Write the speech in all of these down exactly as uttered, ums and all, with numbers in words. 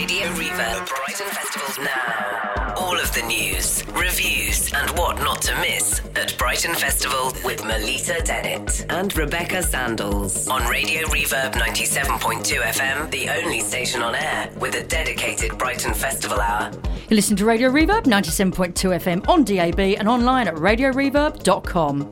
Radio Reverb Brighton Festival now. All of the news, reviews, and what not to miss at Brighton Festival with Melita Dennett and Rebecca Sandals on Radio Reverb ninety-seven point two F M, the only station on air with a dedicated Brighton Festival hour. You listen to Radio Reverb ninety-seven point two F M on D A B and online at radio reverb dot com.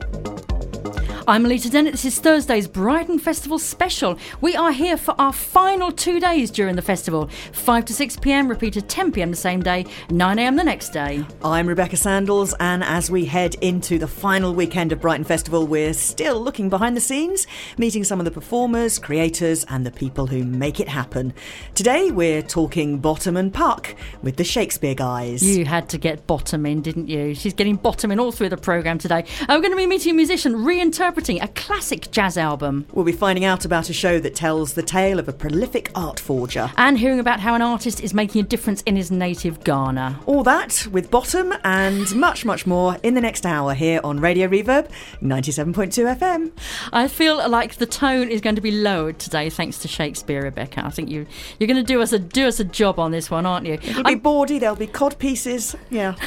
I'm Melita Dennett. This is Thursday's Brighton Festival special. We are here for our final two days during the festival. five to six p m, repeated ten p m the same day, nine a m the next day. I'm Rebecca Sandals, and as we head into the final weekend of Brighton Festival, we're still looking behind the scenes, meeting some of the performers, creators and the people who make it happen. Today we're talking Bottom and Puck with the Shakespeare guys. You had to get Bottom in, didn't you? She's getting Bottom in all through the programme today. Uh, we're going to be meeting a musician reinterpreting a classic jazz album. We'll be finding out about a show that tells the tale of a prolific art forger. And hearing about how an artist is making a difference in his native Ghana. All that with Bottom and much, much more in the next hour here on Radio Reverb ninety-seven point two F M. I feel like the tone is going to be lowered today thanks to Shakespeare, Rebecca. I think you, you're going to do us a do us a job on this one, aren't you? It'll be I'm... bawdy, there'll be cod pieces, yeah.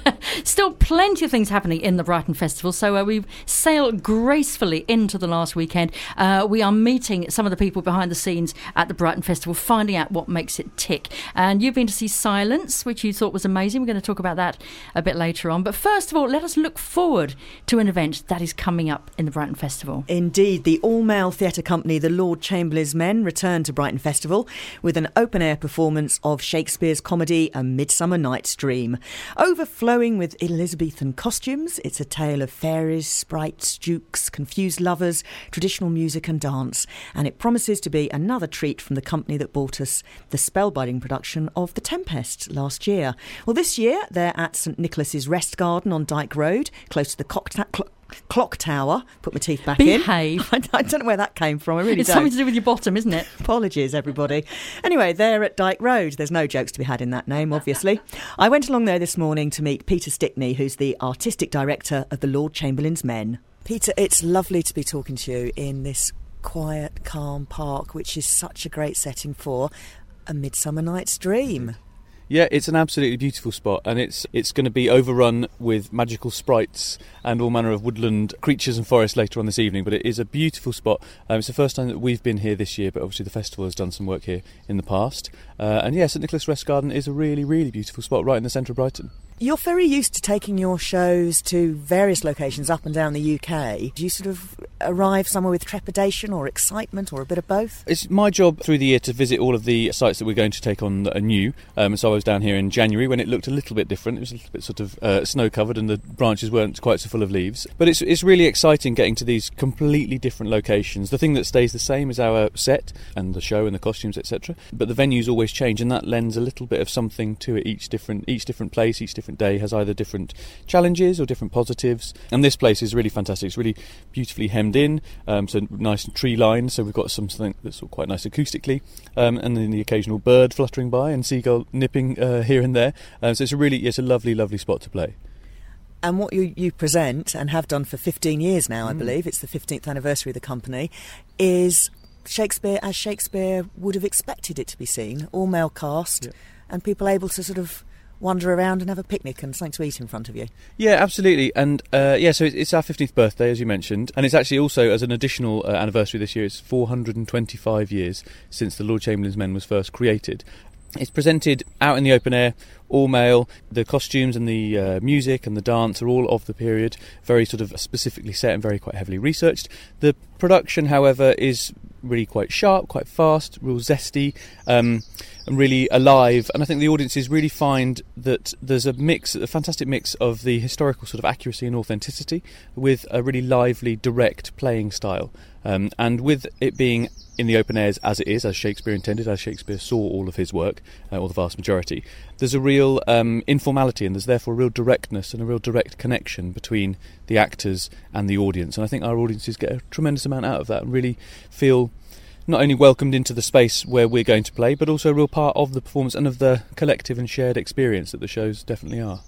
Still plenty of things happening in the Brighton Festival, so uh, we sail gracefully into the last weekend. Uh, we are meeting some of the people behind the scenes at the Brighton Festival, finding out what makes it tick. And you've been to see Silence, which you thought was amazing. We're going to talk about that a bit later on. But first of all, let us look forward to an event that is coming up in the Brighton Festival. Indeed, the all-male theatre company, the Lord Chamberlain's Men, return to Brighton Festival with an open-air performance of Shakespeare's comedy A Midsummer Night's Dream. Overflowing with Elizabethan costumes, it's a tale of fairies, sprites, dukes, confused lovers, traditional music and dance, and it promises to be another treat from the company that brought us the spellbinding production of The Tempest last year. Well, this year they're at St Nicholas's Rest Garden on Dyke Road, close to the Cock ta- cl- Clock Tower. Put my teeth back Behave. in. I, I don't know where that came from. I really it's don't. something to do with your bottom, isn't it? Apologies, everybody. Anyway, they're at Dyke Road. There's no jokes to be had in that name, obviously. I went along there this morning to meet Peter Stickney, who's the artistic director of the Lord Chamberlain's Men. Peter, it's lovely to be talking to you in this quiet, calm park, which is such a great setting for A Midsummer Night's Dream. Yeah, it's an absolutely beautiful spot, and it's it's going to be overrun with magical sprites and all manner of woodland creatures and forests later on this evening, but it is a beautiful spot. Um, it's the first time that we've been here this year, but obviously the festival has done some work here in the past. Uh, and yeah, St Nicholas Rest Garden is a really, really beautiful spot right in the centre of Brighton. You're very used to taking your shows to various locations up and down the U K. Do you sort of arrive somewhere with trepidation or excitement or a bit of both? It's my job through the year to visit all of the sites that we're going to take on anew. Um, so I was down here in January when it looked a little bit different. It was a little bit sort of uh, snow-covered and the branches weren't quite so full of leaves. But it's it's really exciting getting to these completely different locations. The thing that stays the same is our set and the show and the costumes, et cetera. But the venues always change, and that lends a little bit of something to it. Each different each different place, each different day has either different challenges or different positives. And this place is really fantastic. It's really beautifully hemmed in, um, so nice and tree lined. So we've got something that's quite nice acoustically, um, and then the occasional bird fluttering by and seagull nipping uh, here and there. Um, so it's a really it's a lovely, lovely spot to play. And what you, you present, and have done for fifteen years now, I Mm. believe, it's the fifteenth anniversary of the company, is Shakespeare as Shakespeare would have expected it to be seen, all male cast, Yeah. and people able to sort of wander around and have a picnic and something to eat in front of you. Yeah, absolutely. And uh, yeah, so it's our fifteenth birthday, as you mentioned, and it's actually also, as an additional uh, anniversary this year, it's four hundred twenty-five years since the Lord Chamberlain's Men was first created. It's presented out in the open air, all male. The costumes and the uh, music and the dance are all of the period, very sort of specifically set and very quite heavily researched. The production, however, is really quite sharp, quite fast, real zesty, um, and really alive. And I think the audiences really find that there's a mix, a fantastic mix of the historical sort of accuracy and authenticity with a really lively, direct playing style. Um, and with it being in the open airs as it is, as Shakespeare intended, as Shakespeare saw all of his work, uh, or the vast majority, there's a real um, informality, and there's therefore a real directness and a real direct connection between the actors and the audience. And I think our audiences get a tremendous amount out of that and really feel not only welcomed into the space where we're going to play, but also a real part of the performance and of the collective and shared experience that the shows definitely are.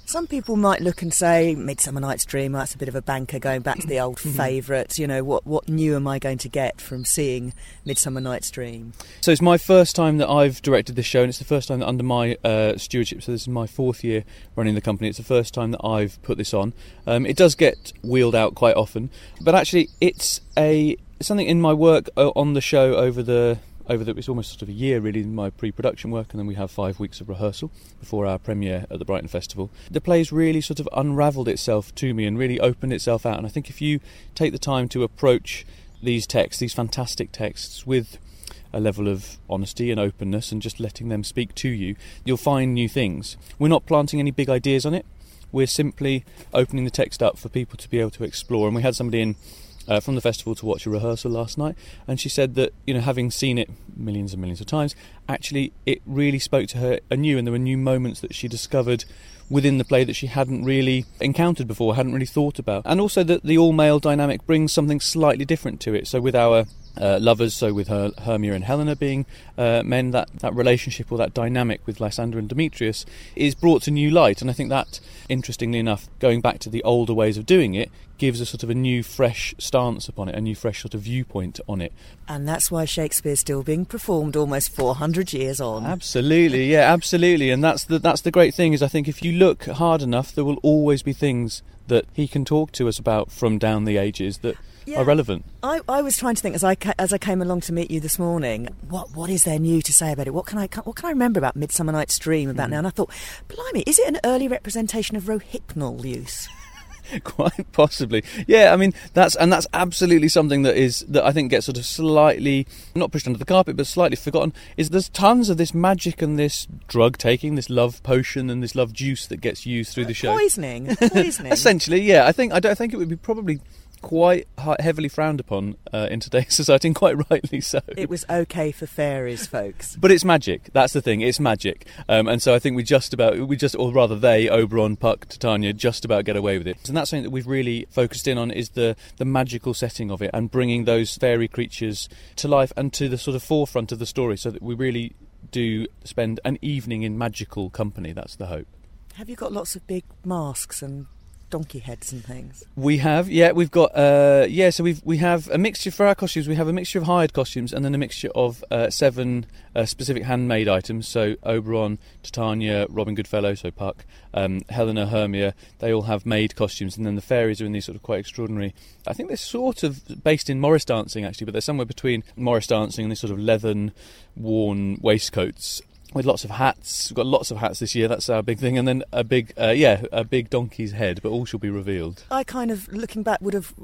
Some people might look and say, Midsummer Night's Dream, that's a bit of a banker going back to the old favourites. You know, what, what new am I going to get from seeing Midsummer Night's Dream? So it's my first time that I've directed this show, and it's the first time that under my uh, stewardship, so this is my fourth year running the company, it's the first time that I've put this on. Um, it does get wheeled out quite often, but actually it's a something in my work on the show over the... Over the, it's almost sort of a year really in my pre-production work, and then we have five weeks of rehearsal before our premiere at the Brighton Festival. The play's really sort of unravelled itself to me and really opened itself out, and I think if you take the time to approach these texts, these fantastic texts, with a level of honesty and openness and just letting them speak to you, you'll find new things. We're not planting any big ideas on it, we're simply opening the text up for people to be able to explore. And we had somebody in Uh, from the festival to watch a rehearsal last night, and she said that, you know, having seen it millions and millions of times, actually it really spoke to her anew, and there were new moments that she discovered within the play that she hadn't really encountered before, hadn't really thought about. And also that the all-male dynamic brings something slightly different to it. So with our uh, lovers, so with her, Hermia and Helena being uh, men, that, that relationship or that dynamic with Lysander and Demetrius is brought to new light. And I think that, interestingly enough, going back to the older ways of doing it, gives a sort of a new fresh stance upon it, a new fresh sort of viewpoint on it. And that's why Shakespeare's still being performed almost four hundred years on. Absolutely, yeah, absolutely. And that's the that's the great thing, is I think if you look hard enough, there will always be things that he can talk to us about from down the ages that yeah. are relevant. I, I was trying to think as I ca- as I came along to meet you this morning, what what is there new to say about it? What can I what can I remember about Midsummer Night's Dream about mm. now? And I thought, blimey, is it an early representation of rohypnol use? Quite possibly, yeah. I mean, that's and that's absolutely something that is that I think gets sort of slightly not pushed under the carpet, but slightly forgotten. Is there's tons of this magic and this drug taking, this love potion and this love juice that gets used through the show. Poisoning, poisoning. Essentially, yeah. I think I don't think it would be probably quite heavily frowned upon uh, in today's society, and quite rightly so. It was okay for fairies, folks. But it's magic. That's the thing. It's magic, um, and so I think we just about we just, or rather, they, Oberon, Puck, Titania, just about get away with it. And that's something that we've really focused in on, is the the magical setting of it and bringing those fairy creatures to life and to the sort of forefront of the story, so that we really do spend an evening in magical company. That's the hope. Have you got lots of big masks and donkey heads and things? We have, yeah, we've got, uh, yeah, so we've, we have a mixture for our costumes. We have a mixture of hired costumes and then a mixture of uh, seven uh, specific handmade items. So Oberon, Titania, Robin Goodfellow, so Puck, um, Helena, Hermia, they all have made costumes. And then the fairies are in these sort of quite extraordinary, I think they're sort of based in Morris dancing actually, but they're somewhere between Morris dancing and these sort of leathern worn waistcoats, with lots of hats. We've got lots of hats this year, that's our big thing. And then a big, uh, yeah, a big donkey's head, but all shall be revealed. I kind of, looking back, would have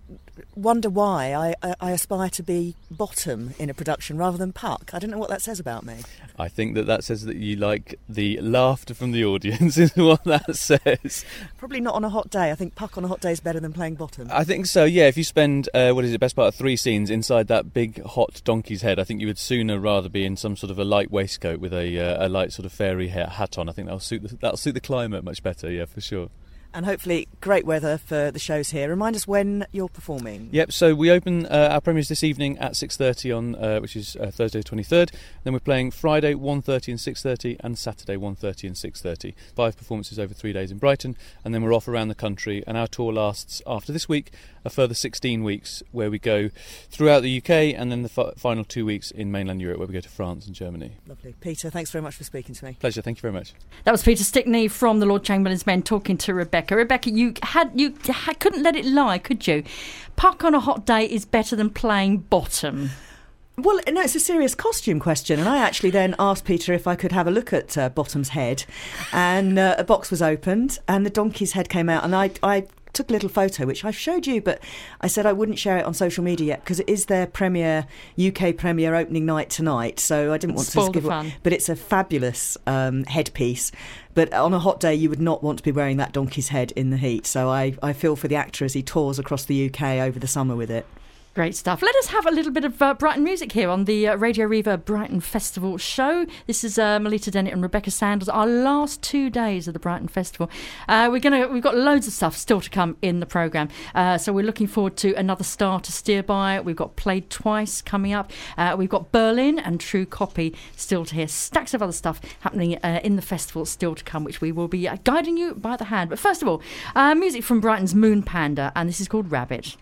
wonder why I, I, I aspire to be bottom in a production rather than Puck. I don't know what that says about me. I think that that says that you like the laughter from the audience is what that says. Probably not on a hot day. I think Puck on a hot day is better than playing bottom. I think so, yeah. If you spend, uh, what is it, best part of three scenes inside that big hot donkey's head, I think you would sooner rather be in some sort of a light waistcoat with a, uh, a light sort of fairy hat on. I think that'll suit the, that'll suit the climate much better, yeah, for sure. And hopefully great weather for the shows here. Remind us when you're performing. Yep, so we open uh, our premieres this evening at six thirty on, uh, which is uh, Thursday the twenty-third. Then we're playing Friday one thirty and six thirty and Saturday one thirty and six thirty. Five performances over three days in Brighton, and then we're off around the country. And our tour lasts, after this week, a further sixteen weeks, where we go throughout the U K, and then the f- final two weeks in mainland Europe, where we go to France and Germany. Lovely. Peter, thanks very much for speaking to me. Pleasure, thank you very much. That was Peter Stickney from the Lord Chamberlain's Men talking to Rebecca. Rebecca, you had you had, couldn't let it lie, could you? Puck on a hot day is better than playing bottom. Well, no, it's a serious costume question, and I actually then asked Peter if I could have a look at uh, Bottom's head, and uh, a box was opened, and the donkey's head came out, and I, I took a little photo, which I showed you, but I said I wouldn't share it on social media yet because it is their premiere, U K premiere opening night tonight, so I didn't want Spoil to give the fun. But it's a fabulous um, headpiece. But on a hot day, you would not want to be wearing that donkey's head in the heat. So I, I feel for the actor as he tours across the U K over the summer with it. Great stuff. Let us have a little bit of uh, Brighton music here on the uh, Radio Riva Brighton Festival show. This is uh, Melita Dennett and Rebecca Sandals. Our last two days of the Brighton Festival. Uh, we're gonna we've got loads of stuff still to come in the programme. Uh, so we're looking forward to Another Star to Steer By. We've got Played Twice coming up. Uh, we've got Berlin and True Copy still to hear. Stacks of other stuff happening uh, in the festival still to come, which we will be uh, guiding you by the hand. But first of all, uh, music from Brighton's Moon Panda, and this is called Rabbit.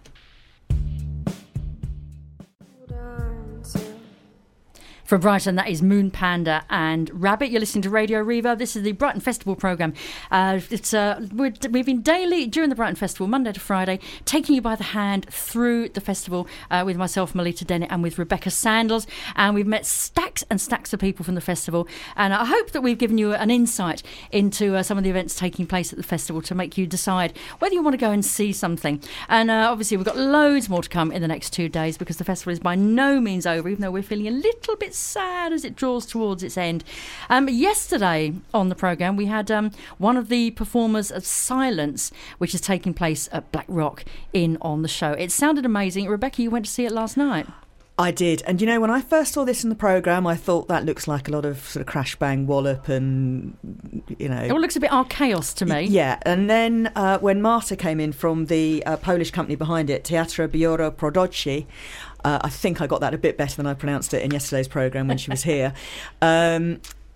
For Brighton, that is Moon Panda and Rabbit. You're listening to Radio Riva. This is the Brighton Festival programme. Uh, it's uh, we're, we've been daily during the Brighton Festival, Monday to Friday, taking you by the hand through the festival uh, with myself, Melita Dennett, and with Rebecca Sandals. And we've met stacks and stacks of people from the festival. And I hope that we've given you an insight into uh, some of the events taking place at the festival to make you decide whether you want to go and see something. And uh, obviously, we've got loads more to come in the next two days because the festival is by no means over, even though we're feeling a little bit sad as it draws towards its end. Um, yesterday on the programme, we had um, one of the performers of Silence, which is taking place at Black Rock, in on the show. It sounded amazing. Rebecca, you went to see it last night. I did. And, you know, when I first saw this in the programme, I thought that looks like a lot of sort of crash, bang, wallop and, you know... It all looks a bit archaos to me. Yeah. And then uh, when Marta came in from the uh, Polish company behind it, Teatro Biuro Produci, uh, I think I got that a bit better than I pronounced it in yesterday's programme when she was here. Um,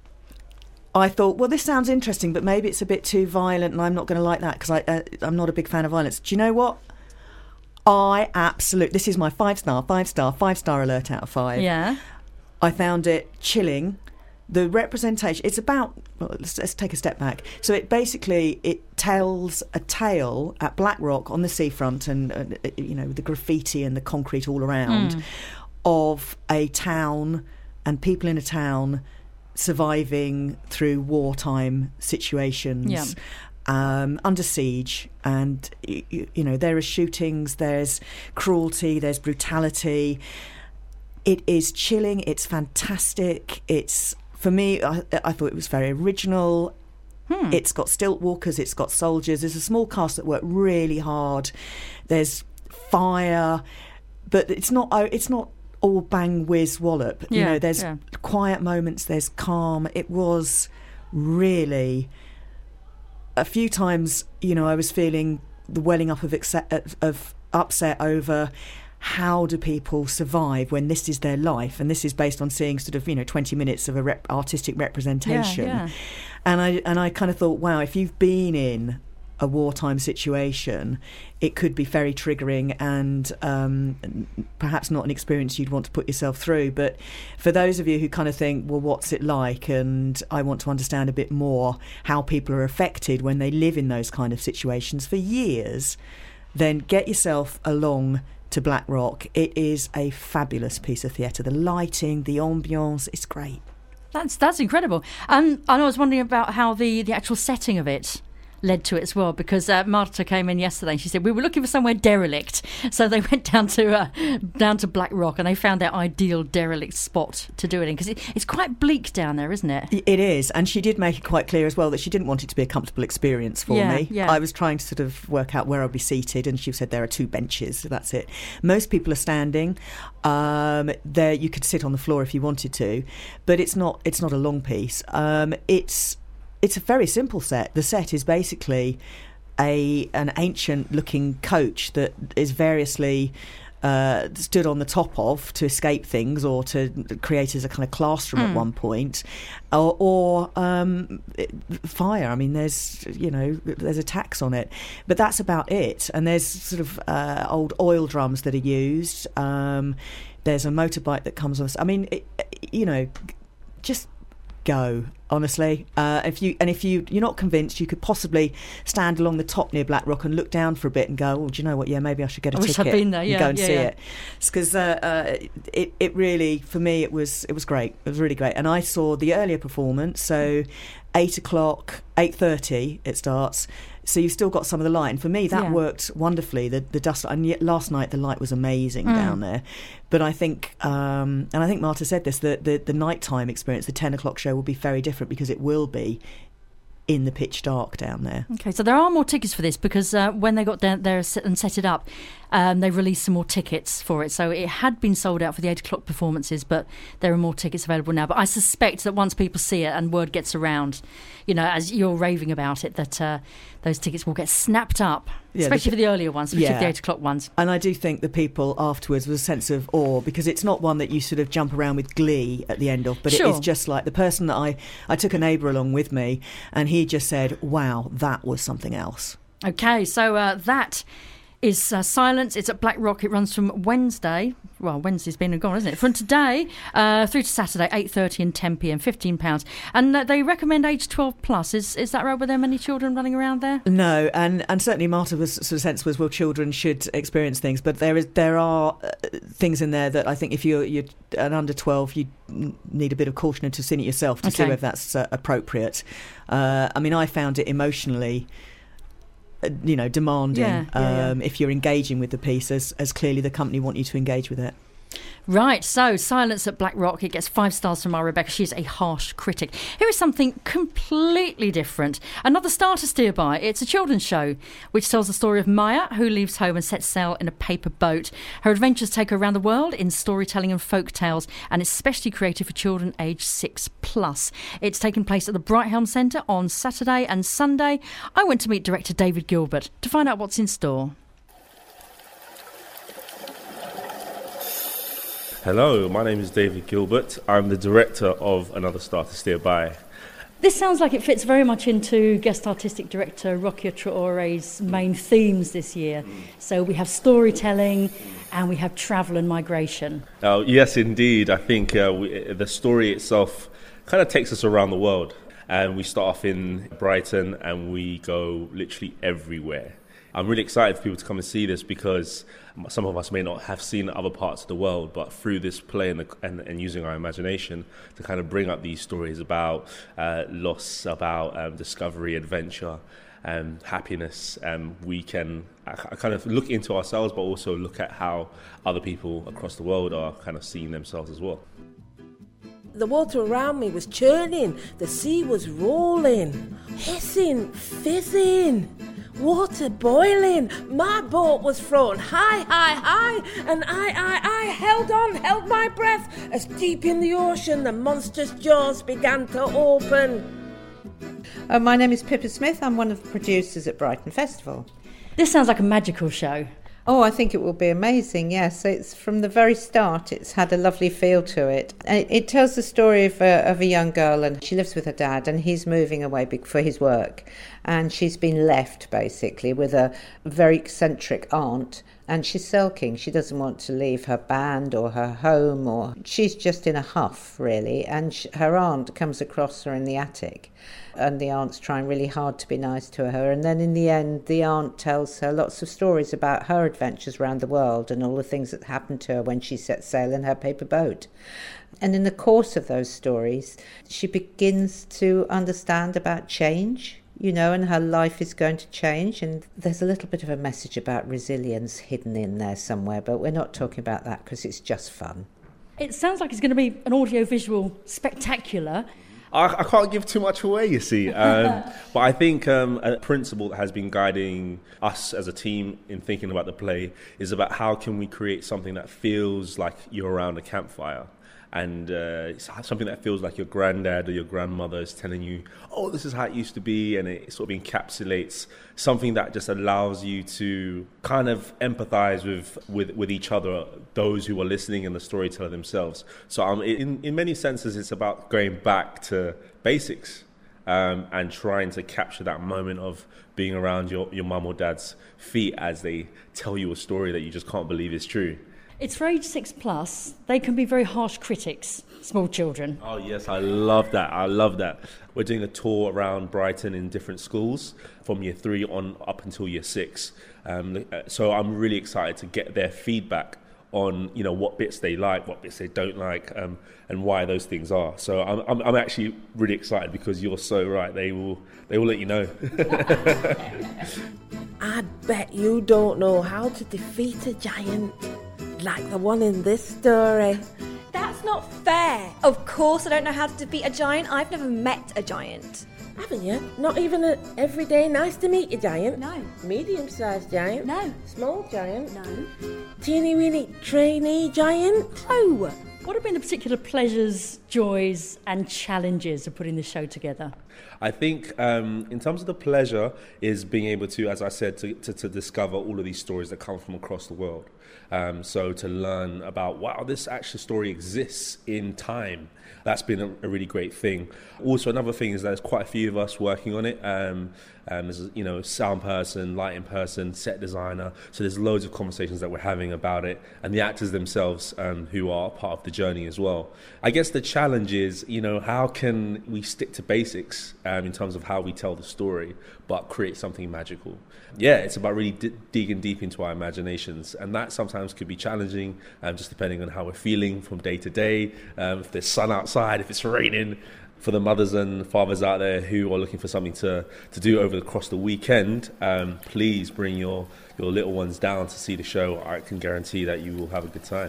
I thought, well, this sounds interesting, but maybe it's a bit too violent and I'm not going to like that because I, uh, I'm not a big fan of violence. Do you know what? I absolutely... This is my five-star, five-star, five-star alert out of five. Yeah. I found it chilling. The representation... It's about... Well, let's, let's take a step back. So it basically... It tells a tale at Black Rock on the seafront and, uh, you know, the graffiti and the concrete all around mm. of a town and people in a town surviving through wartime situations. Yeah. Um, under siege, and you, you know there are shootings, there's cruelty, there's brutality. It is chilling. It's fantastic. It's for me. I, I thought it was very original. Hmm. It's got stilt walkers. It's got soldiers. There's a small cast that work really hard. There's fire, but it's not. It's not all bang whiz wallop. Yeah, you know, there's yeah. quiet moments. There's calm. It was really. A few times, you know, I was feeling the welling up of, accept, of upset over how do people survive when this is their life, and this is based on seeing sort of, you know, twenty minutes of a rep- artistic representation. Yeah, yeah. And I and I kind of thought, wow, if you've been in a wartime situation, it could be very triggering and um, perhaps not an experience you'd want to put yourself through. But for those of you who kind of think, well, what's it like? And I want to understand a bit more how people are affected when they live in those kind of situations for years, then get yourself along to Black Rock. It is a fabulous piece of theatre. The lighting, the ambience, it's great. That's that's incredible. Um, and I was wondering about how the, the actual setting of it led to it as well, because uh, Marta came in yesterday and she said we were looking for somewhere derelict, so they went down to uh, down to Black Rock and they found their ideal derelict spot to do it in, because it, it's quite bleak down there, isn't it? It is, and she did make it quite clear as well that she didn't want it to be a comfortable experience for yeah, me. Yeah. I was trying to sort of work out where I'd be seated, and she said there are two benches, so that's it. Most people are standing. Um, there, you could sit on the floor if you wanted to, but it's not. It's not a long piece. Um, it's It's a very simple set. The set is basically a an ancient-looking coach that is variously uh, stood on the top of to escape things or to create as a kind of classroom mm. at one point, or, or um, fire. I mean, there's you know there's attacks on it, but that's about it. And there's sort of uh, old oil drums that are used. Um, there's a motorbike that comes on. I mean, it, you know, just. Go honestly, uh, if you and if you you're not convinced, you could possibly stand along the top near Black Rock and look down for a bit and go, oh, do you know what? Yeah, maybe I should get a I wish ticket I'd been there, yeah, and go and yeah, see yeah. it. Because uh, uh, it it really for me it was it was great. It was really great, and I saw the earlier performance. So eight o'clock, eight thirty it starts. So you've still got some of the light. And for me, that yeah. worked wonderfully. The the dust. And yet last night the light was amazing mm. down there. But I think, um, and I think Marta said this, that the the nighttime experience, the ten o'clock show, will be very different because it will be in the pitch dark down there. Okay, so there are more tickets for this because uh, when they got down there and set it up, um, they released some more tickets for it. So it had been sold out for the eight o'clock performances, but there are more tickets available now. But I suspect that once people see it and word gets around, you know, as you're raving about it, that uh, those tickets will get snapped up, yeah, especially the, for the earlier ones, especially yeah. the eight o'clock ones. And I do think the people afterwards with a sense of awe, because it's not one that you sort of jump around with glee at the end of, but sure. it is just like the person that I, I took a neighbour along with me, and he just said, wow, that was something else. Okay, so uh, that is uh, Silence. It's at Black Rock. It runs from Wednesday. Well, Wednesday's been and gone, isn't it? From today uh, through to Saturday, eight thirty and ten p.m, fifteen pounds. And uh, they recommend age twelve plus. Is is that right? Were there many children running around there? No, and, and certainly Martha was sort of sense was, well, children should experience things, but there is there are uh, things in there that I think if you're, you're an under twelve, you need a bit of caution into seeing it yourself to okay. see whether that's uh, appropriate. Uh, I mean, I found it emotionally you know, demanding yeah, yeah, um, yeah. if you're engaging with the piece as, as clearly the company want you to engage with it. Right, so Silence at Black Rock. It gets five stars from our Rebecca. She's a harsh critic. Here is something completely different. Another star to steer by. It's a children's show which tells the story of Maya, who leaves home and sets sail in a paper boat. Her adventures take her around the world in storytelling and folk tales, and it's specially created for children aged six plus. It's taking place at the Brighthelm Centre on Saturday and Sunday. I went to meet director David Gilbert to find out what's in store. Hello, my name is David Gilbert. I'm the director of Another Star to Steer By. This sounds like it fits very much into guest artistic director Rokia Traore's main themes this year. So we have storytelling and we have travel and migration. Uh, yes, indeed. I think uh, we, the story itself kind of takes us around the world. And we start off in Brighton and we go literally everywhere. I'm really excited for people to come and see this because some of us may not have seen other parts of the world, but through this play and, the, and, and using our imagination to kind of bring up these stories about uh, loss, about um, discovery, adventure, and happiness, um, we can uh, kind of look into ourselves, but also look at how other people across the world are kind of seeing themselves as well. The water around me was churning, the sea was rolling, hissing, fizzing. Water boiling, my boat was thrown high, high, high, and I, I, I held on, held my breath, as deep in the ocean the monstrous jaws began to open. Uh, my name is Pippa Smith, I'm one of the producers at Brighton Festival. This sounds like a magical show. Oh, I think it will be amazing, yes. It's from the very start, it's had a lovely feel to it. It, it tells the story of a, of a young girl, and she lives with her dad, and he's moving away for his work. And she's been left, basically, with a very eccentric aunt, and she's sulking. She doesn't want to leave her band or her home, or she's just in a huff, really. And she, her aunt comes across her in the attic, and the aunt's trying really hard to be nice to her. And then in the end, the aunt tells her lots of stories about her adventures around the world and all the things that happened to her when she set sail in her paper boat. And in the course of those stories, she begins to understand about change, you know, and her life is going to change. And there's a little bit of a message about resilience hidden in there somewhere, but we're not talking about that because it's just fun. It sounds like it's going to be an audiovisual spectacular. I, I can't give too much away, you see. Um, but I think um, a principle that has been guiding us as a team in thinking about the play is about how can we create something that feels like you're around a campfire. And uh, it's something that feels like your granddad or your grandmother is telling you, oh, this is how it used to be. And it sort of encapsulates something that just allows you to kind of empathize with, with, with each other, those who are listening and the storyteller themselves. So um, in, in many senses, it's about going back to basics um, and trying to capture that moment of being around your, your mum or dad's feet as they tell you a story that you just can't believe is true. It's for age six plus. They can be very harsh critics, small children. Oh, yes, I love that. I love that. We're doing a tour around Brighton in different schools from year three on up until year six. Um, so I'm really excited to get their feedback on, you know, what bits they like, what bits they don't like, um, and why those things are. So I'm, I'm, I'm actually really excited because you're so right. They will, they will let you know. I bet you don't know how to defeat a giant like the one in this story. That's not fair. Of course I don't know how to defeat a giant. I've never met a giant. Haven't you? Not even an everyday nice to meet you giant? No. Medium-sized giant? No. Small giant? No. Teeny-weeny trainee giant? No. What have been the particular pleasures, joys and challenges of putting the show together? I think um, in terms of the pleasure is being able to, as I said, to, to, to discover all of these stories that come from across the world. Um, so to learn about, wow, this actual story exists in time. That's been a, a really great thing. Also, another thing is that there's quite a few of us working on it. Um, um, there's, you know, sound person, lighting person, set designer. So there's loads of conversations that we're having about it, and the actors themselves um, who are part of the journey as well. I guess the challenge is, you know, how can we stick to basics um, in terms of how we tell the story, but create something magical? Yeah, it's about really d- digging deep into our imaginations, and that sometimes could be challenging, um, just depending on how we're feeling from day to day. Um, if there's sun outside, if it's raining. For the mothers and fathers out there who are looking for something to, to do over across the weekend, um, please bring your, your little ones down to see the show. I can guarantee that you will have a good time.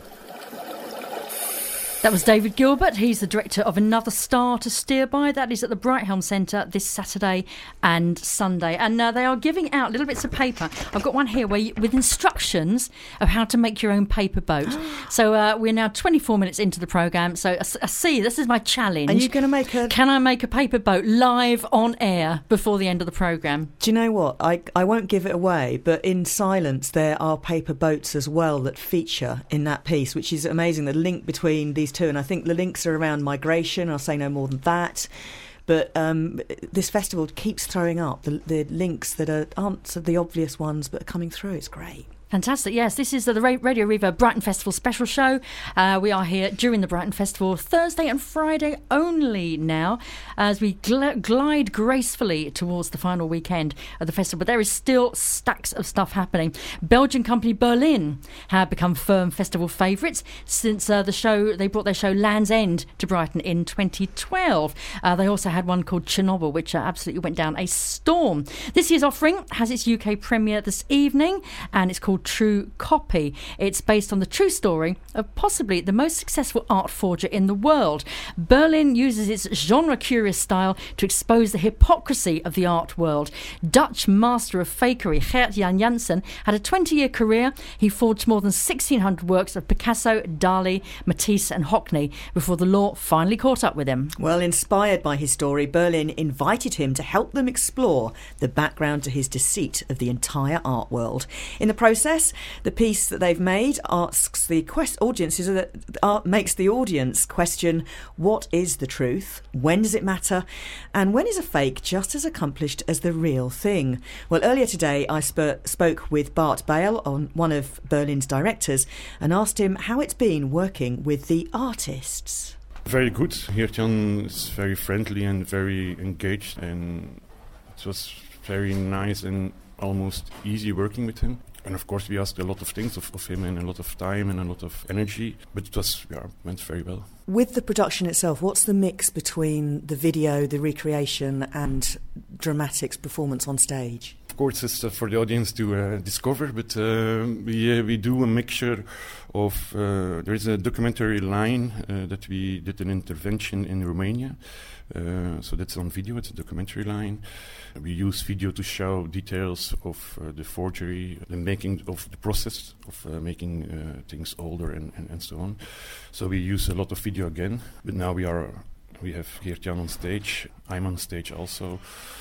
That was David Gilbert. He's the director of Another Star to Steer By. That is at the Brighthelm Centre this Saturday and Sunday. And uh, they are giving out little bits of paper. I've got one here where you, with instructions of how to make your own paper boat. So uh, we're now twenty-four minutes into the programme. So I, I see, this is my challenge. Are you going to make a... Can I make a paper boat live on air before the end of the programme? Do you know what? I, I won't give it away, but in silence there are paper boats as well that feature in that piece, which is amazing. The link between these two, and I think the links are around migration. I'll say no more than that. But um, this festival keeps throwing up the, the links that are, aren't the obvious ones, but are coming through. It's great. Fantastic, yes. This is the Radio Reverb Brighton Festival special show. Uh, we are here during the Brighton Festival Thursday and Friday only now as we gl- glide gracefully towards the final weekend of the festival. But there is still stacks of stuff happening. Belgian company Berlin have become firm festival favourites since uh, the show, they brought their show Land's End to Brighton in twenty twelve. Uh, they also had one called Chernobyl, which uh, absolutely went down a storm. This year's offering has its U K premiere this evening, and it's called True Copy. It's based on the true story of possibly the most successful art forger in the world. Berlin uses its genre-curious style to expose the hypocrisy of the art world. Dutch master of fakery Gert-Jan Janssen had a twenty-year career. He forged more than sixteen hundred works of Picasso, Dali, Matisse and Hockney before the law finally caught up with him. Well, inspired by his story, Berlin invited him to help them explore the background to his deceit of the entire art world. In the process, the piece that they've made asks the quest- audiences that uh, makes the audience question: what is the truth? When does it matter? And when is a fake just as accomplished as the real thing? Well, earlier today I sp- spoke with Bart Bale, on one of Berlin's directors, and asked him how it's been working with the artists. Very good. Gert-Jan is very friendly and very engaged, and it was very nice and almost easy working with him. And of course we asked a lot of things of, of him and a lot of time and a lot of energy, but it was, yeah, went very well. With the production itself, what's the mix between the video, the recreation and dramatics performance on stage? Of course it's uh, for the audience to uh, discover, but uh, we, uh, we do a mixture of, uh, there is a documentary line uh, that we did an intervention in Romania. Uh, so that's on video, it's a documentary line. We use video to show details of uh, the forgery, the making of the process of uh, making uh, things older and, and, and so on. So we use a lot of video again, but now we are we have Gert-Jan on stage. I'm on stage also,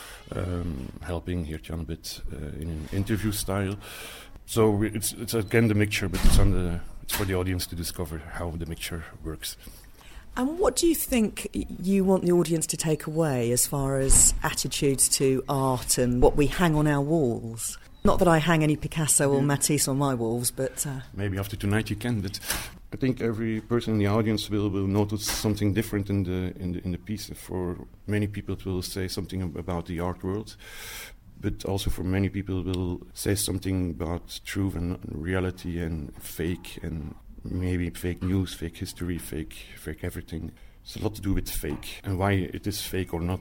um, helping Gert-Jan a bit uh, in an interview style. So we, it's it's again the mixture, but it's on the it's for the audience to discover how the mixture works. And what do you think you want the audience to take away as far as attitudes to art and what we hang on our walls? Not that I hang any Picasso or Matisse on my walls, but... Uh... Maybe after tonight you can, but I think every person in the audience will, will notice something different in the, in the in the piece. For many people it will say something about the art world, but also for many people it will say something about truth and reality and fake and... maybe fake news, fake history, fake fake everything. It's a lot to do with fake and why it is fake or not.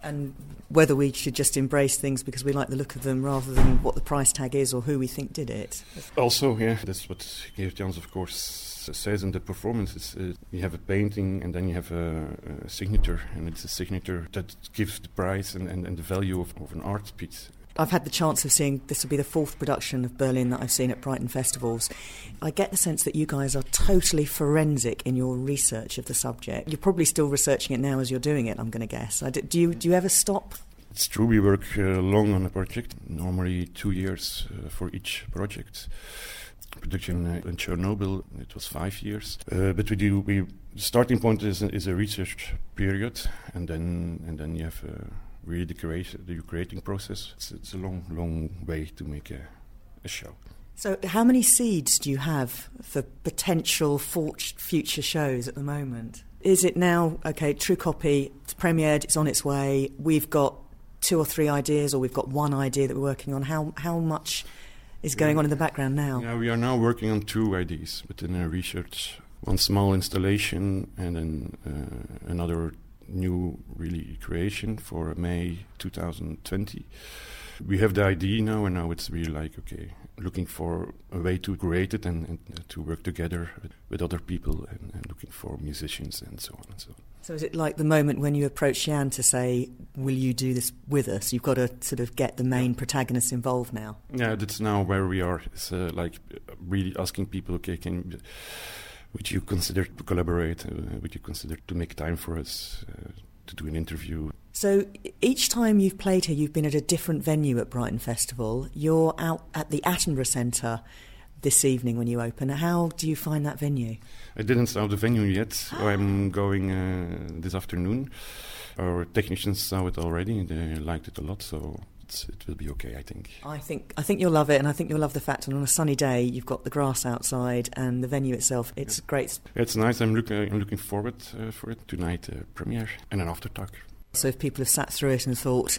And whether we should just embrace things because we like the look of them rather than what the price tag is or who we think did it. Also, yeah, that's what Geert Jans, of course, says in the performance. It's, uh, you have a painting and then you have a, a signature, and it's a signature that gives the price and, and, and the value of, of an art piece. I've had the chance of seeing, this will be the fourth production of Berlin that I've seen at Brighton Festivals. I get the sense that you guys are totally forensic in your research of the subject. You're probably still researching it now as you're doing it, I'm going to guess. I d- do you do you ever stop? It's true, we work uh, long on a project, normally two years uh, for each project. Production uh, in Chernobyl, it was five years. Uh, but we do, we, the starting point is a, is a research period, and then and then you have uh, really the, create, the creating process. It's, it's a long, long way to make a, a show. So how many seeds do you have for potential for future shows at the moment? Is it now, okay, True Copy, it's premiered, it's on its way, we've got two or three ideas, or we've got one idea that we're working on? How how much is going on in the background now? Yeah, we are now working on two ideas within our research. One small installation and then uh, another new really creation for May twenty twenty. We have the idea now, and now it's really like, okay, looking for a way to create it and, and uh, to work together with, with other people and, and looking for musicians and so on and so on. So is it like the moment when you approach Jan to say, will you do this with us? You've got to sort of get the main protagonists involved now. Yeah, that's now where we are. It's uh, like really asking people, okay, can would you consider to collaborate? Uh, would you consider to make time for us uh, to do an interview? So each time you've played here, you've been at a different venue at Brighton Festival. You're out at the Attenborough Centre this evening when you open. How do you find that venue? I didn't saw the venue yet. Oh. I'm going uh, this afternoon. Our technicians saw it already. They liked it a lot, so it's, it will be okay, I think. I think I think you'll love it, and I think you'll love the fact that on a sunny day you've got the grass outside and the venue itself. It's yeah. great. It's nice. I'm, look, uh, I'm looking forward uh, for it tonight, uh, premiere and an after talk. So if people have sat through it and thought,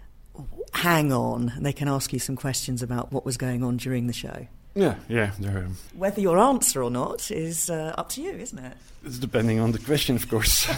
hang on, they can ask you some questions about what was going on during the show. Yeah, yeah. Um, Whether your answer or not is uh, up to you, isn't it? It's depending on the question, of course.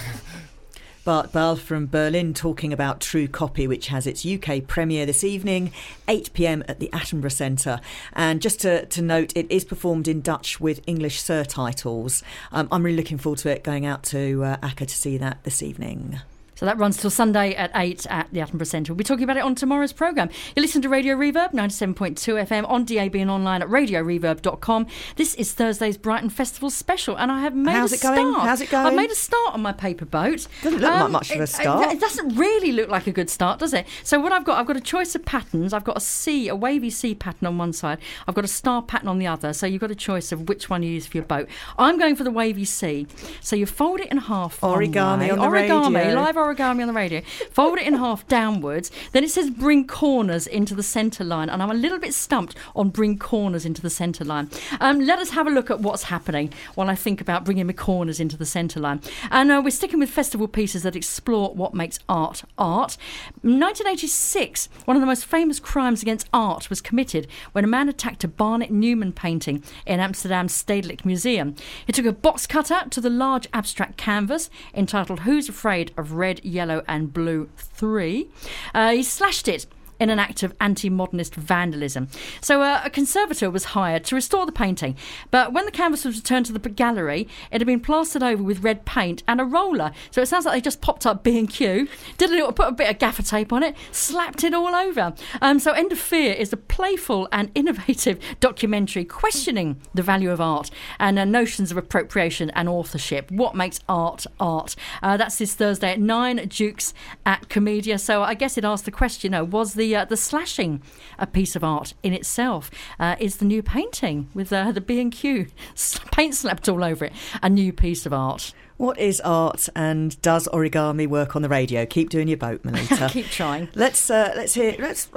Bart Ball from Berlin talking about True Copy, which has its U K premiere this evening, eight p.m. at the Attenborough Centre. And just to, to note, it is performed in Dutch with English surtitles. Um, I'm really looking forward to it, going out to uh, A C C A to see that this evening. So that runs till Sunday at eight at the Attenborough Centre. We'll be talking about it on tomorrow's programme. You listen to Radio Reverb, ninety-seven point two F M, on D A B and online at radio reverb dot com. This is Thursday's Brighton Festival special, and I have made How's a it start. going? How's it going? I've made a start on my paper boat. Doesn't look um, like much of a start. It, it doesn't really look like a good start, does it? So what I've got, I've got a choice of patterns. I've got a C, a wavy C pattern on one side. I've got a star pattern on the other. So you've got a choice of which one you use for your boat. I'm going for the wavy C. So you fold it in half. Origami on the origami, radio. Live origami on the radio. Fold it in half downwards. Then it says bring corners into the centre line, and I'm a little bit stumped on bring corners into the centre line. Um, let us have a look at what's happening while I think about bringing my corners into the centre line. And uh, we're sticking with festival pieces that explore what makes art art. nineteen eighty-six, one of the most famous crimes against art was committed when a man attacked a Barnett Newman painting in Amsterdam's Stedelijk Museum. He took a box cutter to the large abstract canvas entitled Who's Afraid of Red, Yellow and Blue three. Uh, he slashed it in an act of anti-modernist vandalism. So uh, a conservator was hired to restore the painting, but when the canvas was returned to the gallery, it had been plastered over with red paint and a roller. So it sounds like they just popped up B and Q, did a little, put a bit of gaffer tape on it, slapped it all over. Um, so End of Fear is a playful and innovative documentary questioning the value of art and uh, notions of appropriation and authorship. What makes art art? Uh, that's this Thursday at nine, Dukes at Comedia. So I guess it asked the question, you know, was the Uh, the slashing a piece of art in itself? Uh, is the new painting with uh, the B and Q paint slapped all over it a new piece of art? What is art, and does origami work on the radio? Keep doing your boat, Melita. Keep trying. Let's uh, let's hear. Let's uh,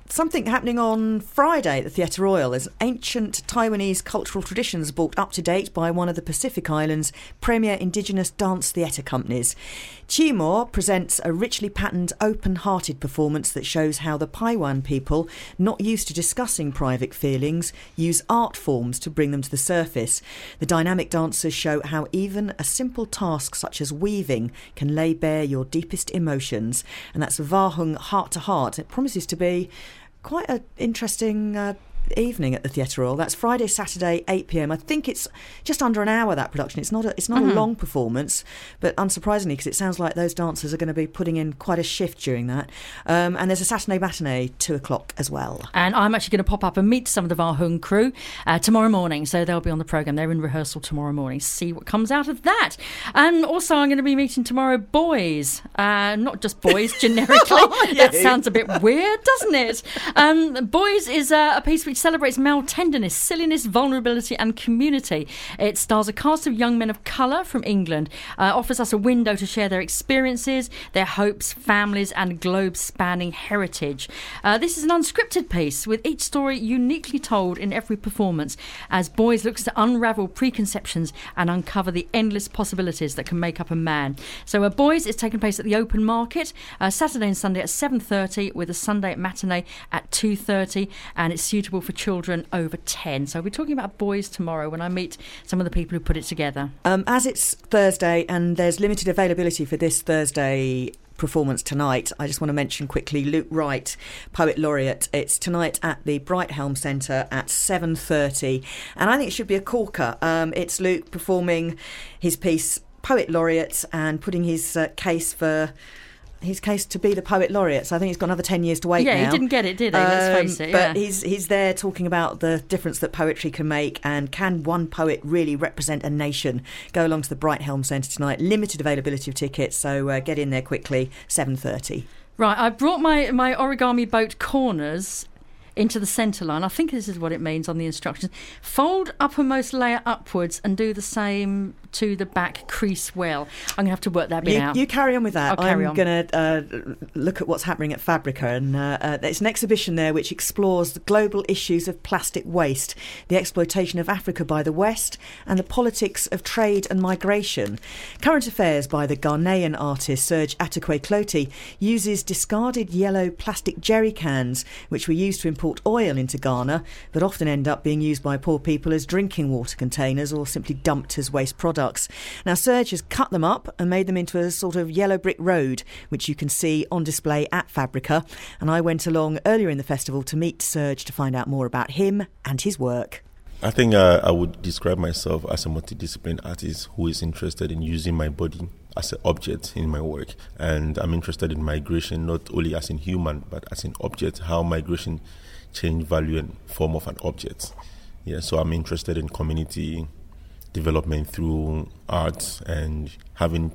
something happening on Friday at the Theatre Royal as ancient Taiwanese cultural traditions brought up to date by one of the Pacific Islands' premier indigenous dance theatre companies. Chimor presents a richly patterned, open-hearted performance that shows how the Paiwan people, not used to discussing private feelings, use art forms to bring them to the surface. The dynamic dancers show how even a simple task such as weaving can lay bare your deepest emotions. And that's Vahung Heart to Heart. It promises to be quite an interesting uh, evening at the Theatre Royal. That's Friday, Saturday, eight p.m. I think it's just under an hour, that production. It's not a, it's not mm-hmm. a long performance, but unsurprisingly, because it sounds like those dancers are going to be putting in quite a shift during that. Um, and there's a Saturday matinee, two o'clock as well. And I'm actually going to pop up and meet some of the Vahung crew uh, tomorrow morning, so they'll be on the programme. They're in rehearsal tomorrow morning. See what comes out of that. And also, I'm going to be meeting tomorrow boys. Uh, not just boys, generically. Oh, yeah. That sounds a bit weird, doesn't it? Um, boys is uh, a piece which celebrates male tenderness, silliness, vulnerability and community. It stars a cast of young men of colour from England, uh, offers us a window to share their experiences, their hopes, families and globe-spanning heritage. Uh, this is an unscripted piece with each story uniquely told in every performance as Boys looks to unravel preconceptions and uncover the endless possibilities that can make up a man. So uh, Boys is taking place at the Open Market, uh, Saturday and Sunday at seven thirty with a Sunday matinee at two thirty, and it's suitable for children over ten. So we're talking about Boys tomorrow when I meet some of the people who put it together. Um, as it's Thursday and there's limited availability for this Thursday performance tonight, I just want to mention quickly Luke Wright, Poet Laureate. It's tonight at the Brighthelm Centre at seven thirty, and I think it should be a corker. Um, it's Luke performing his piece Poet Laureate and putting his uh, case for his case to be the Poet Laureate. So I think he's got another ten years to wait yeah, now. Yeah, he didn't get it, did he? Let's um, face it. Yeah. But he's he's there talking about the difference that poetry can make, and can one poet really represent a nation? Go along to the Brighthelm Centre tonight. Limited availability of tickets, so uh, get in there quickly, seven thirty. Right, I brought my, my origami boat corners into the centre line. I think this is what it means on the instructions. Fold uppermost layer upwards and do the same to the back crease well. I'm going to have to work that bit you, out. You carry on with that. I'll carry I'm going to uh, look at what's happening at Fabrica, and uh, uh, there's an exhibition there which explores the global issues of plastic waste, the exploitation of Africa by the West, and the politics of trade and migration. Current Affairs by the Ghanaian artist Serge Atakwe Cloti uses discarded yellow plastic jerry cans, which were used to import oil into Ghana, but often end up being used by poor people as drinking water containers or simply dumped as waste products. Now, Serge has cut them up and made them into a sort of yellow brick road, which you can see on display at Fabrica. And I went along earlier in the festival to meet Serge to find out more about him and his work. I think uh, I would describe myself as a multidisciplinary artist who is interested in using my body as an object in my work. And I'm interested in migration, not only as in human, but as an object, how migration change value and form of an object. Yeah, so I'm interested in community development through art and having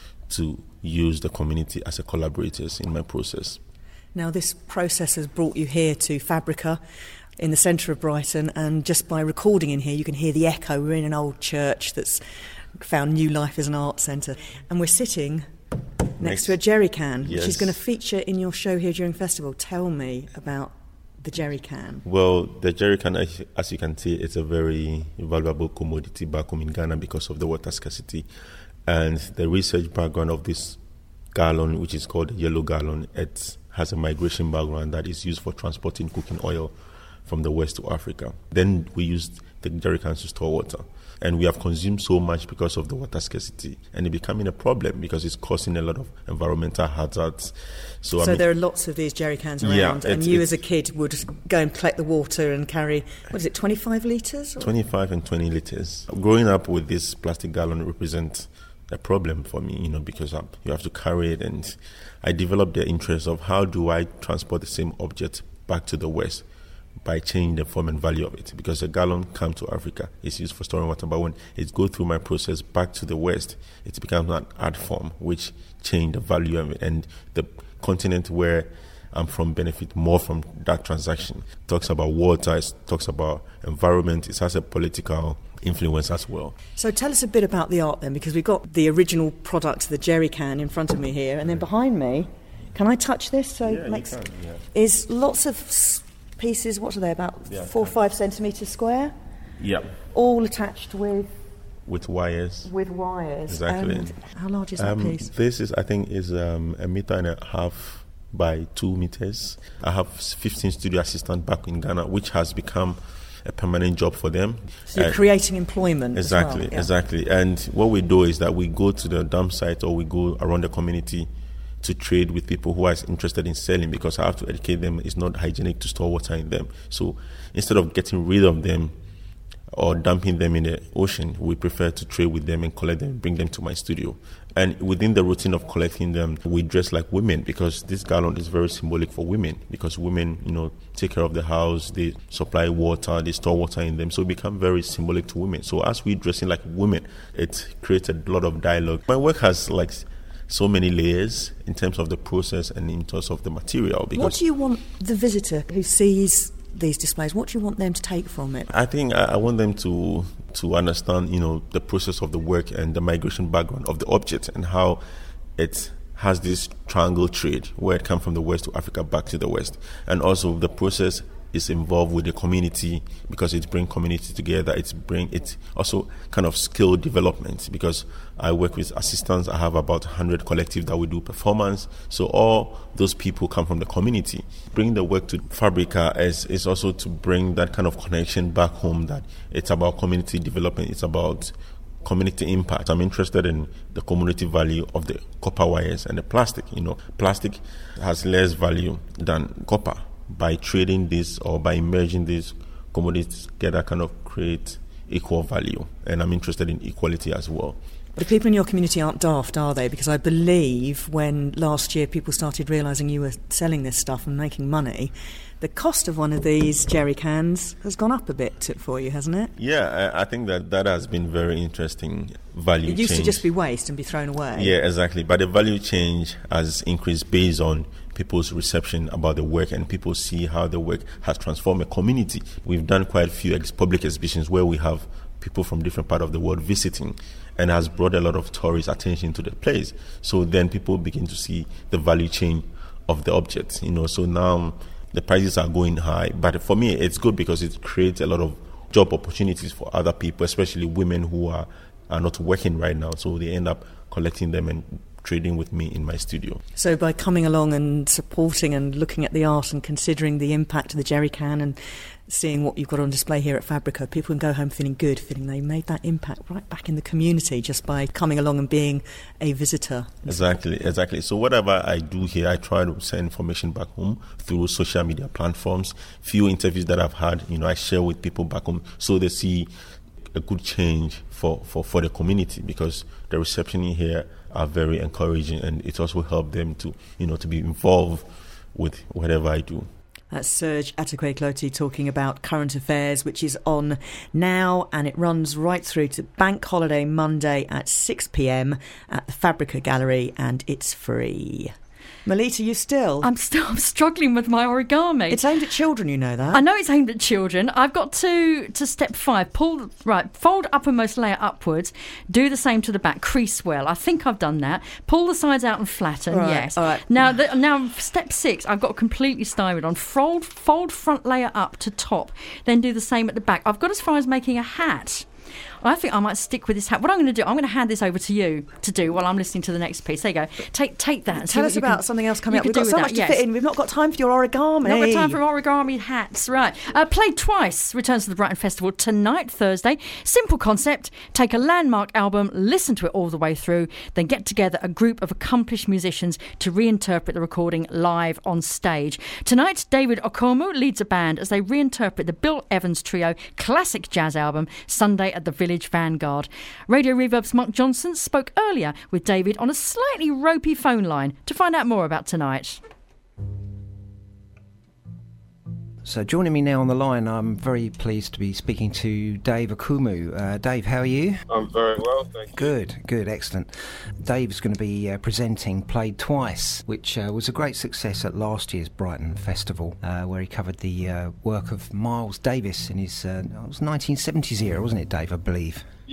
to use the community as a collaborators in my process. Now, this process has brought you here to Fabrica in the centre of Brighton, and just by recording in here you can hear the echo. We're in an old church that's found new life as an art centre, and we're sitting next, next to a jerry can, yes. which is going to feature in your show here during festival. Tell me about the jerry can. Well, the jerry can, as you can see, it's a very valuable commodity back home in Ghana because of the water scarcity. And the research background of this gallon, which is called yellow gallon, it has a migration background that is used for transporting cooking oil from the West to Africa. Then we used the jerry cans to store water. And we have consumed so much because of the water scarcity, and it becoming a problem because it's causing a lot of environmental hazards. So, so I mean, there are lots of these jerry cans around, yeah, and you as a kid would go and collect the water and carry, what is it, twenty-five litres? Or? twenty-five and twenty litres. Growing up with this plastic gallon represents a problem for me, you know, because um, you have to carry it, and I developed the interest of how do I transport the same object back to the West by changing the form and value of it, because a gallon comes to Africa, it's used for storing water, but when it goes through my process back to the West, it becomes an art form which changed the value of it, and the continent where I'm from benefit more from that transaction. It talks about water, it talks about environment, it has a political influence as well. So tell us a bit about the art then, because we've got the original product, the jerry can, in front of me here, and then behind me, Can I touch this? So Yeah, it you makes can, yeah. is lots of s- pieces. What are they? About Yeah, four or can. five centimetres square, Yeah, all attached with with wires. with wires. Exactly. And how large is that Um, piece? this is, I think, is um, a meter and a half by two meters. I have fifteen studio assistants back in Ghana, which has become a permanent job for them. So you're Uh, creating employment. Exactly, as well. Yeah. exactly. And what we do is that we go to the dump site or we go around the community to trade with people who are interested in selling, because I have to educate them it's not hygienic to store water in them. So instead of getting rid of them or dumping them in the ocean, we prefer to trade with them and collect them, bring them to my studio. And within the routine of collecting them, we dress like women, because this gallon is very symbolic for women, because women, you know, take care of the house, they supply water, they store water in them, so it becomes very symbolic to women. So as we dressing like women, it creates a lot of dialogue. My work has like so many layers in terms of the process and in terms of the material. Because What do you want the visitor who sees these displays, what do you want them to take from it? I think I, I want them to to understand, you know, the process of the work and the migration background of the object and how it has this triangle trade where it comes from the West to Africa back to the West, and also the process is involved with the community because it brings community together. It's bring it also kind of skill development, because I work with assistants. I have about one hundred collectives that we do performance. So all those people come from the community. Bring the work to Fabrica is, is also to bring that kind of connection back home, that it's about community development. It's about community impact. I'm interested in the community value of the copper wires and the plastic. You know, plastic has less value than copper. By trading this or by merging these commodities together, kind of create equal value. And I'm interested in equality as well. The people in your community aren't daft, are they? Because I believe when last year people started realising you were selling this stuff and making money, the cost of one of these jerry cans has gone up a bit for you, hasn't it? Yeah, I, I think that that has been very interesting value It used change. to just be waste and be thrown away. Yeah, exactly. But the value change has increased based on people's reception about the work, and people see how the work has transformed a community. We've done quite a few ex- public exhibitions where we have people from different parts of the world visiting, and has brought a lot of tourist attention to the place. So then people begin to see the value chain of the object, you know. So now the prices are going high, but for me it's good because it creates a lot of job opportunities for other people, especially women who are, are not working right now. So they end up collecting them and trading with me in my studio. So by coming along and supporting and looking at the art and considering the impact of the jerry can and seeing what you've got on display here at Fabrica, people can go home feeling good, feeling they made that impact right back in the community just by coming along and being a visitor. Exactly, exactly. So whatever I do here, I try to send information back home through social media platforms. Few interviews that I've had, you know, I share with people back home so they see a good change for, for, for the community, because the reception in here are very encouraging, and it also helped them to, you know, to be involved with whatever I do. That's Serge Atakwe-Cloti talking about Current Affairs, which is on now, and it runs right through to Bank Holiday Monday at six p.m. at the Fabrica Gallery, and it's free. Melita, you still? I'm still I'm struggling with my origami. It's aimed at children, you know that. I know it's aimed at children. I've got to to step five. Pull right, fold uppermost layer upwards. Do the same to the back. Crease well. I think I've done that. Pull the sides out and flatten. All right, yes. all right. Now, the, now step six. I've got completely stymied on. Fold fold front layer up to top. Then do the same at the back. I've got as far as making a hat. I think I might stick with this hat. What I'm going to do, I'm going to hand this over to you to do while I'm listening to the next piece. There you go. Take take that. And Tell us about can, something else coming up. We've We've got so that. much to yes. fit in. We've not got time for your origami. Not got time for origami hats. Right. Uh, Played Twice returns to the Brighton Festival tonight, Thursday. Simple concept. Take a landmark album, listen to it all the way through, then get together a group of accomplished musicians to reinterpret the recording live on stage. Tonight, David Okomu leads a band as they reinterpret the Bill Evans Trio classic jazz album, Sunday at the Village Vanguard. Radio Reverb's Mark Johnson spoke earlier with David on a slightly ropey phone line to find out more about tonight. So joining me now on the line, I'm very pleased to be speaking to Dave Okumu. Uh, Dave, how are you? I'm very well, thank you. Good, good, excellent. Dave's going to be uh, presenting Played Twice, which uh, was a great success at last year's Brighton Festival, uh, where he covered the uh, work of Miles Davis in his uh, it was nineteen seventies era, wasn't it, Dave, I believe? Yeah, it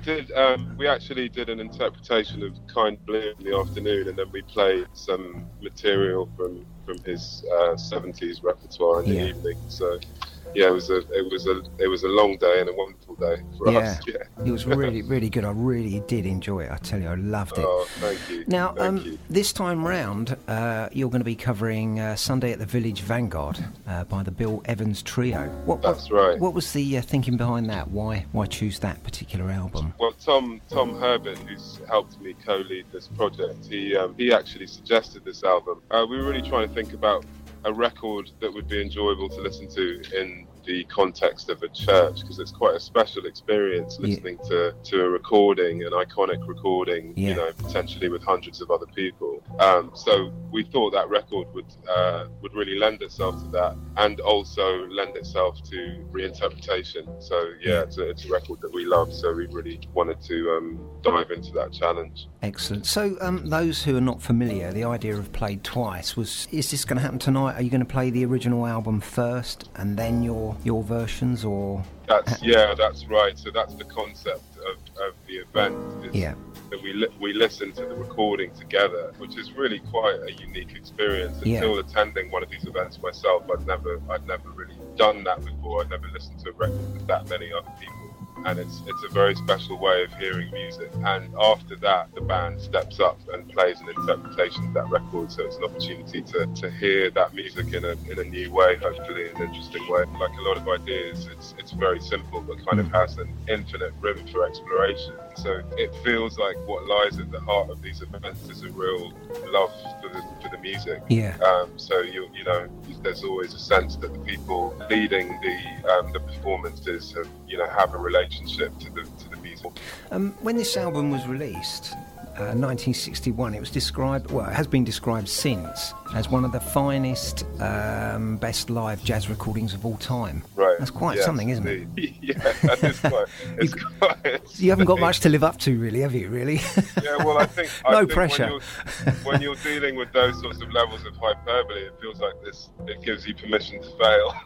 did. Um, we actually did an interpretation of Kind Blue in the afternoon, and then we played some material from from his uh, seventies repertoire in the Yeah. evening. So, yeah, it was a it was a it was a long day and a wonderful day for Yeah. us. Yeah, It was really, really good. I really did enjoy it. I tell you, I loved it. Oh, thank you. Now, thank um, you. this time round, uh, you're going to be covering uh, Sunday at the Village Vanguard uh, by the Bill Evans Trio. What, That's what, right. What was the uh, thinking behind that? Why, why choose that particular album? Well, Tom Tom Herbert, who's helped me co-lead this project, he um, he actually suggested this album. Uh, we were really trying to think about a record that would be enjoyable to listen to in the context of a church, because it's quite a special experience listening yeah. to, to a recording, an iconic recording, yeah. you know, potentially with hundreds of other people. Um, so we thought that record would uh, would really lend itself to that, and also lend itself to reinterpretation. So yeah, it's a, it's a record that we love, so we really wanted to um, dive into that challenge. Excellent. So um, those who are not familiar, the idea of Played Twice was, is this going to happen tonight? Are you going to play the original album first and then your your versions, or? That's yeah, that's right. So that's the concept of, of the event. Is yeah. That we li- we listen to the recording together, which is really quite a unique experience. Until yeah. attending one of these events myself, I'd never I'd never really done that before. I'd never listened to a record with that many other people. And it's it's a very special way of hearing music. And after that, the band steps up and plays an interpretation of that record. So it's an opportunity to, to hear that music in a in a new way, hopefully in an interesting way. Like a lot of ideas, it's it's very simple, but kind of has an infinite room for exploration. So it feels like what lies at the heart of these events is a real love for the for the music. Yeah. Um, so you you know, there's always a sense that the people leading the um, the performances have you know have a relationship to the to the music. Um, when this album was released, uh, nineteen sixty-one, it was described, well, it has been described since as one of the finest, um, best live jazz recordings of all time. Right. That's quite yes, something, isn't indeed. it? Yeah, that is quite. It's you, quite you haven't got much to live up to, really, have you? Really? Yeah. Well, I think. no I think pressure. When you're, when you're dealing with those sorts of levels of hyperbole, it feels like this. It gives you permission to fail.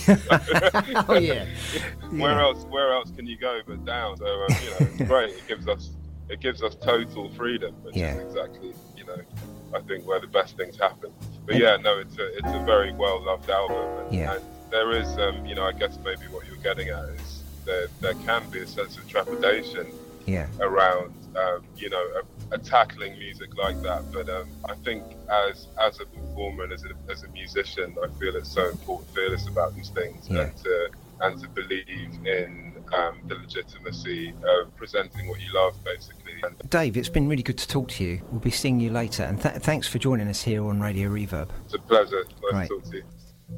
oh yeah. Where yeah. else? Where else can you go but down? So um, you know, it's great. It gives us. It gives us total freedom, which yeah. is exactly, you know, I think where the best things happen. But yeah, no, it's a it's a very well loved album, and, yeah. and there is, um, you know, I guess maybe what you're getting at is there there can be a sense of trepidation yeah. around, um, you know, a, a tackling music like that. But um, I think as as a performer and as a as a musician, I feel it's so important to be fearless about these things yeah. and to and to believe in um, the legitimacy of presenting what you love, basically. And Dave, it's been really good to talk to you. We'll be seeing you later, and th- thanks for joining us here on Radio Reverb. It's a pleasure. Nice right. to talk to you.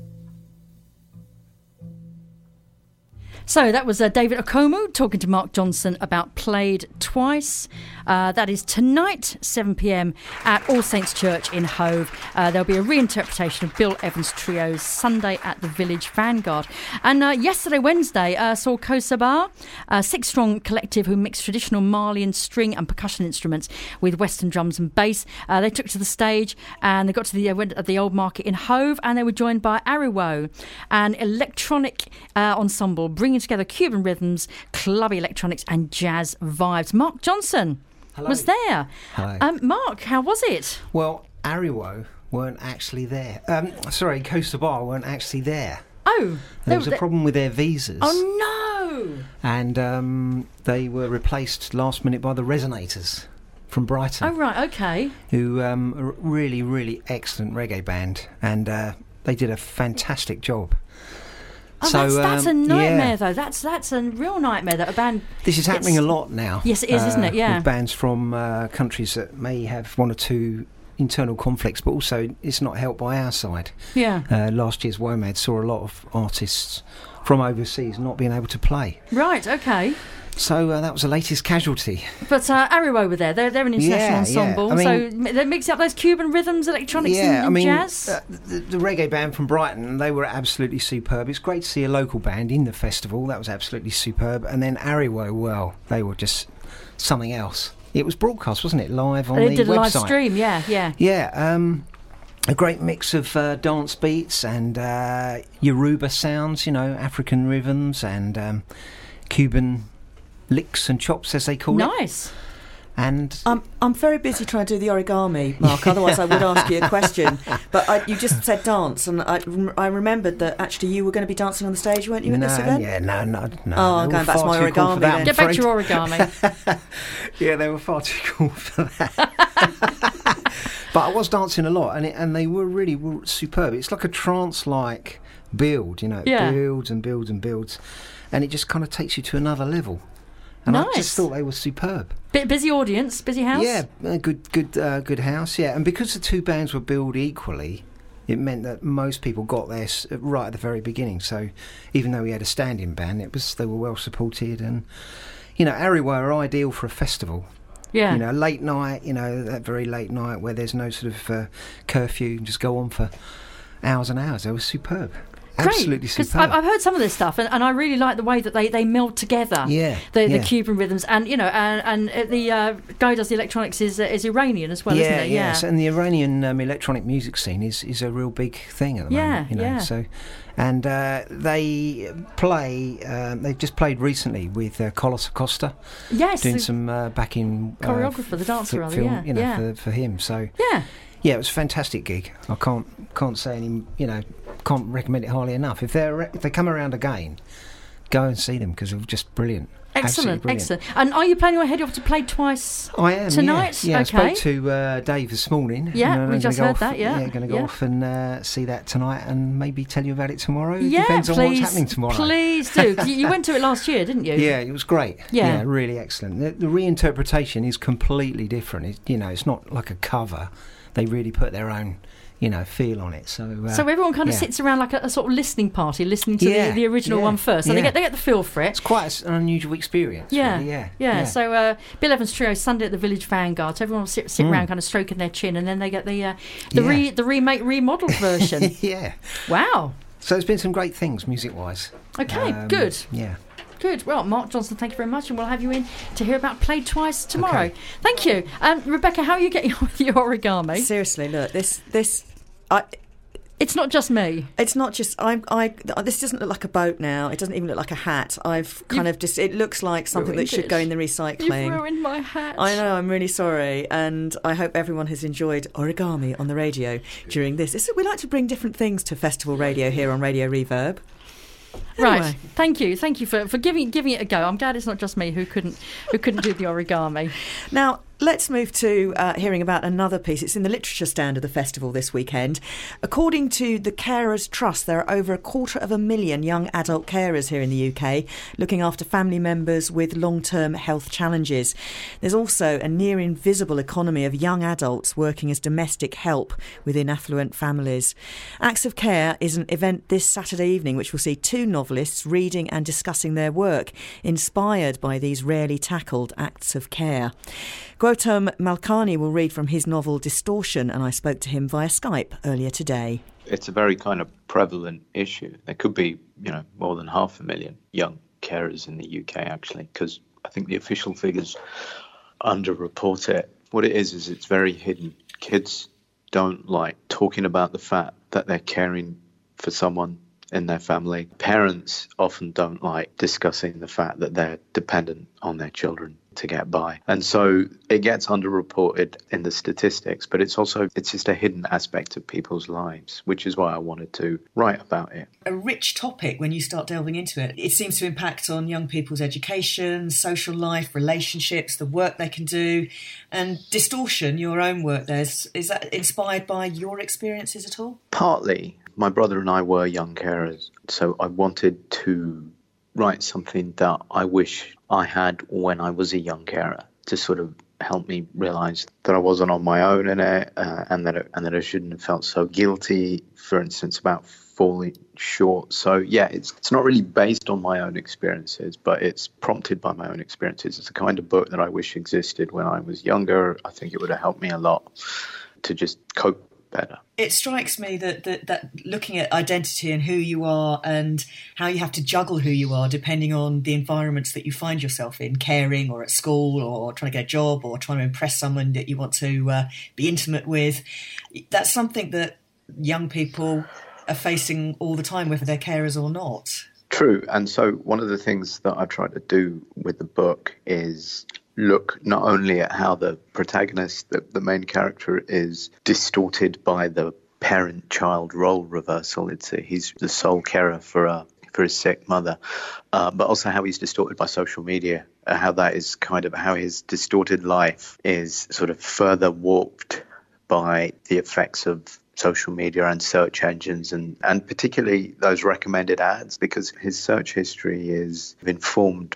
So that was uh, David Okomu talking to Mark Johnson about Played Twice. Uh, that is tonight, seven p.m. at All Saints Church in Hove. Uh, there'll be a reinterpretation of Bill Evans Trio's Sunday at the Village Vanguard. And uh, yesterday, Wednesday, uh, saw Kosabar, a six-strong collective who mix traditional Malian string and percussion instruments with Western drums and bass. Uh, they took to the stage and they got to the uh, went at the Old Market in Hove, and they were joined by Ariwo, an electronic uh, ensemble bringing together Cuban rhythms, clubby electronics and jazz vibes. Mark Johnson Hello. was there. Hello. Um, Mark, how was it? Well, Ariwo weren't actually there. Um, sorry, Kosabar weren't actually there. Oh. There was they, a problem with their visas. Oh, no. And um, they were replaced last minute by the Resonators from Brighton. Oh, right, okay. Who um, are a really, really excellent reggae band. And uh, they did a fantastic job. Oh, so, that's, that's um, a nightmare, yeah. though. That's that's a real nightmare that a band... This is happening a lot now. Yes, it is, uh, isn't it? Yeah. With bands from uh, countries that may have one or two internal conflicts, but also it's not helped by our side. Yeah. Uh, last year's WOMAD saw a lot of artists from overseas not being able to play. Right, okay. So uh, that was the latest casualty. But uh, Ariwo were there. They're, they're an international Yeah, ensemble. yeah. I mean, so they mix up those Cuban rhythms, electronics yeah, and, and I mean, jazz. Uh, the, the reggae band from Brighton, they were absolutely superb. It's great to see a local band in the festival. That was absolutely superb. And then Ariwo, well, they were just something else. It was broadcast, wasn't it? Live on they the did a website. live stream, yeah, yeah. Yeah, um, a great mix of uh, dance beats and uh, Yoruba sounds, you know, African rhythms and um, Cuban licks and chops, as they call it. Nice. And I'm I'm very busy trying to do the origami, Mark. Otherwise, I would ask you a question. But I, you just said dance, and I, I remembered that actually you were going to be dancing on the stage, weren't you, at no, this event? Yeah, no, no, no. Oh, I'm going back to my origami cool then. Get back to your origami. Yeah, they were far too cool for that. But I was dancing a lot, and it, and they were really were superb. It's like a trance-like build, you know. It Yeah. builds and builds and builds, and it just kind of takes you to another level. And Nice. I just thought they were superb. Bit busy audience, busy house. Yeah, a good, good, uh, good house. Yeah, and because the two bands were billed equally, it meant that most people got there s- right at the very beginning. So even though we had a standing band, it was they were well supported, and you know, Ariwa are ideal for a festival. Yeah. You know, late night. You know, that very late night where there's no sort of uh, curfew, you can just go on for hours and hours. They were superb. Absolutely Great, because superb. I've, I've heard some of this stuff, and, and I really like the way that they, they meld together. Yeah, the, yeah. the Cuban rhythms, and you know, and, and the uh, guy who does the electronics is uh, is Iranian as well, yeah, isn't he? yes, and the Iranian um, electronic music scene is, is a real big thing at the Yeah, moment. You know, yeah. so, and uh, they play. Um, they just played recently with uh, Carlos Acosta. Yes, doing the some uh, backing uh, choreographer, the dancer, f- rather, film, yeah, you know, yeah. for, for him. So yeah, yeah, it was a fantastic gig. I can't can't say any. You know, can't recommend it highly enough. If they are if they come around again, go and see them because they were just brilliant. Absolutely excellent, brilliant. excellent. And are you planning on heading off to play twice? I am tonight. Yeah, yeah okay. I spoke to uh, Dave this morning. Yeah, and, uh, we I'm just gonna go heard off, that, yeah. yeah, going to go Yeah. off and uh, see that tonight, and maybe tell you about it tomorrow. It Yeah, depends please, on what's happening tomorrow. please do. 'Cause you, you went to it last year, didn't you? Yeah, it was great. Yeah. really excellent. The, the reinterpretation is completely different. It, you know, it's not like a cover. They really put their own, you know, feel on it. So, uh, So everyone kind of yeah. sits around like a, a sort of listening party, listening to Yeah, the, the original yeah, one first. So they yeah. get they get the feel for it. It's quite a s- an unusual experience. Yeah, really, yeah, yeah. So uh, Bill Evans Trio Sunday at the Village Vanguard. So everyone will sit sit Mm. around, kind of stroking their chin, and then they get the uh, the Yeah. re the remake remodeled version. yeah. Wow. So there's been some great things music wise. Okay, good. Yeah. Good. Well, Mark Johnson, thank you very much, and we'll have you in to hear about Played Twice tomorrow. Okay. Thank you. Um, Rebecca, how are you getting on with your origami? Seriously, look, this this. I, It's not just me. It's not just I. I. This doesn't look like a boat now. It doesn't even look like a hat. I've kind You've of just. It looks like something that ruined should it. go in the recycling. You've ruined my hat. I know. I'm really sorry, and I hope everyone has enjoyed origami on the radio during this. this we like to bring different things to festival radio here on Radio Reverb. Right. Anyway. Thank you. Thank you for, for giving giving it a go. I'm glad it's not just me who couldn't who couldn't do the origami. Now, let's move to uh, hearing about another piece. It's in the literature stand of the festival this weekend. According to the Carers Trust, there are over a quarter of a million young adult carers here in the U K looking after family members with long-term health challenges. There's also a near invisible economy of young adults working as domestic help within affluent families. Acts of Care is an event this Saturday evening which will see two novelists reading and discussing their work, inspired by these rarely tackled acts of care. Gautam Malkani will read from his novel Distortion, and I spoke to him via Skype earlier today. It's a very kind of prevalent issue. There could be, you know, more than half a million young carers in the U K, actually, because I think the official figures underreport it. What it is, is it's very hidden. Kids don't like talking about the fact that they're caring for someone in their family. Parents often don't like discussing the fact that they're dependent on their children to get by. And so it gets underreported in the statistics, but it's also, it's just a hidden aspect of people's lives, which is why I wanted to write about it. A rich topic when you start delving into it. It seems to impact on young people's education, social life, relationships, the work they can do. And Distortion, your own work there, is, is that inspired by your experiences at all? Partly. My brother and I were young carers, so I wanted to write something that I wish I had when I was a young carer, to sort of help me realise that I wasn't on my own in it, uh, and that it, and that I shouldn't have felt so guilty, for instance, about falling short. So yeah, it's it's not really based on my own experiences, but it's prompted by my own experiences. It's the kind of book that I wish existed when I was younger. I think it would have helped me a lot to just cope better. It strikes me that, that that looking at identity and who you are and how you have to juggle who you are depending on the environments that you find yourself in, caring or at school or trying to get a job or trying to impress someone that you want to uh, be intimate with, that's something that young people are facing all the time, whether they're carers or not. True. And so one of the things that I try to do with the book is look not only at how the protagonist, the, the main character, is distorted by the parent-child role reversal. It's a, he's the sole carer for a for his sick mother, uh, but also how he's distorted by social media, uh, how that is kind of how his distorted life is sort of further warped by the effects of social media and search engines, and, and particularly those recommended ads, because his search history is informed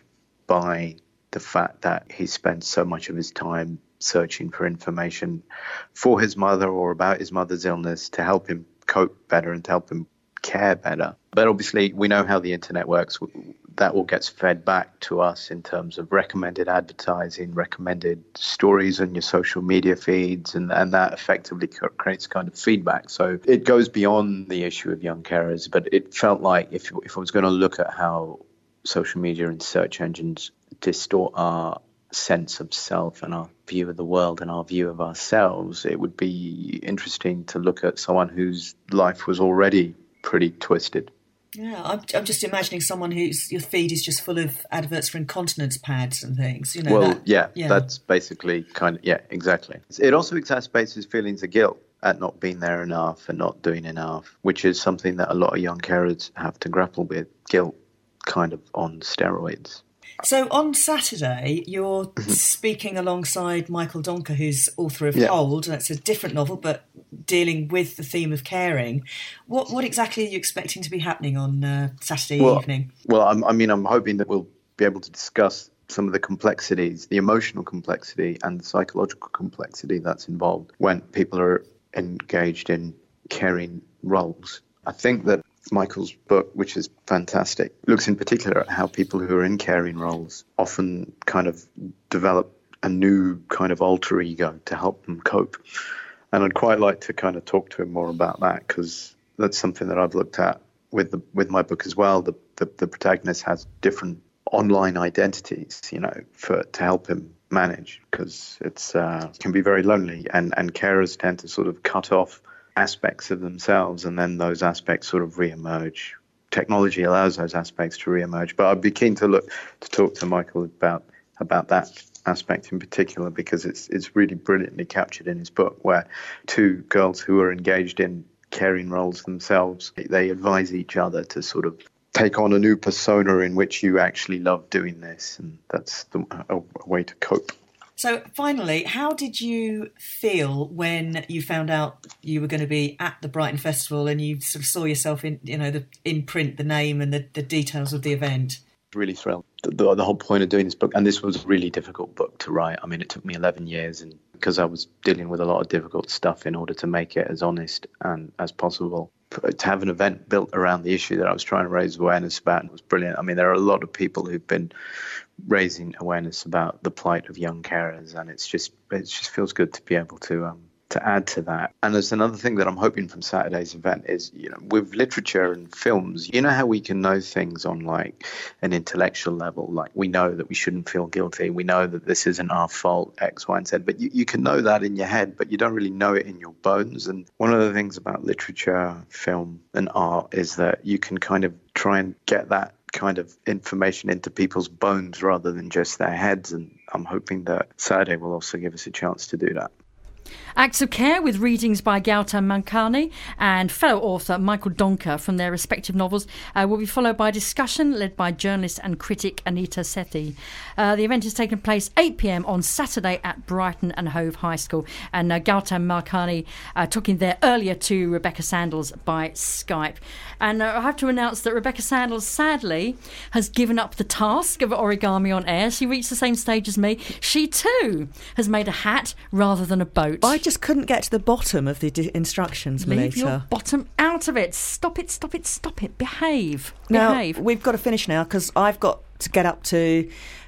by the fact that he spends so much of his time searching for information for his mother or about his mother's illness to help him cope better and to help him care better. But obviously we know how the internet works. That all gets fed back to us in terms of recommended advertising, recommended stories on your social media feeds, and, and that effectively creates kind of feedback. So it goes beyond the issue of young carers, but it felt like if, if I was going to look at how social media and search engines distort our sense of self and our view of the world and our view of ourselves, it would be interesting to look at someone whose life was already pretty twisted. Yeah, I'm, I'm just imagining someone whose your feed is just full of adverts for incontinence pads and things. You know. Well, that, yeah, yeah, that's basically kind of yeah, exactly. It also exacerbates his feelings of guilt at not being there enough and not doing enough, which is something that a lot of young carers have to grapple with. Guilt, kind of on steroids. So on Saturday, you're speaking alongside Michael Donker, who's author of Yeah. Hold. That's a different novel, but dealing with the theme of caring. What what exactly are you expecting to be happening on uh, Saturday well, evening? Well, I'm, I mean, I'm hoping that we'll be able to discuss some of the complexities, the emotional complexity and the psychological complexity that's involved when people are engaged in caring roles. I think that Michael's book, which is fantastic, looks in particular at how people who are in caring roles often kind of develop a new kind of alter ego to help them cope. And I'd quite like to kind of talk to him more about that, because that's something that I've looked at with the with my book as well. The, the the protagonist has different online identities, you know, for to help him manage, because it's uh, can be very lonely, and and carers tend to sort of cut off aspects of themselves, and then those aspects sort of re-emerge. Technology allows those aspects to re-emerge, but I'd be keen to look to talk to Michael about about that aspect in particular, because it's it's really brilliantly captured in his book, where two girls who are engaged in caring roles themselves, they advise each other to sort of take on a new persona in which you actually love doing this, and that's the, a, a way to cope. So finally, how did you feel when you found out you were going to be at the Brighton Festival and you sort of saw yourself in, you know, the in print, the name and the, the details of the event? Really thrilled. The, the, the whole point of doing this book, and this was a really difficult book to write. I mean, it took me eleven years, and because I was dealing with a lot of difficult stuff in order to make it as honest and as possible. To have an event built around the issue that I was trying to raise awareness about was brilliant. I mean, there are a lot of people who've been raising awareness about the plight of young carers, and it's just it just feels good to be able to um, to add to that. And there's another thing that I'm hoping from Saturday's event is, you know, with literature and films, you know how we can know things on like an intellectual level, like we know that we shouldn't feel guilty, we know that this isn't our fault, X, Y, and Z, but you, you can know that in your head, but you don't really know it in your bones. And one of the things about literature, film, and art is that you can kind of try and get that kind of information into people's bones rather than just their heads, and I'm hoping that Saturday will also give us a chance to do that. Acts of Care, with readings by Gautam Mankhani and fellow author Michael Donker from their respective novels, uh, will be followed by a discussion led by journalist and critic Anita Sethi. Uh, the event is taking place eight p.m. on Saturday at Brighton and Hove High School, and uh, Gautam Mankhani uh, talking there earlier to Rebecca Sandals by Skype. And uh, I have to announce that Rebecca Sandals sadly has given up the task of origami on air. She reached the same stage as me. She too has made a hat rather than a boat. I just couldn't get to the bottom of the d- instructions, Leave Melita. your bottom out of it. Stop it, stop it, stop it. Behave. Now, Behave. we've got to finish now because I've got to get up to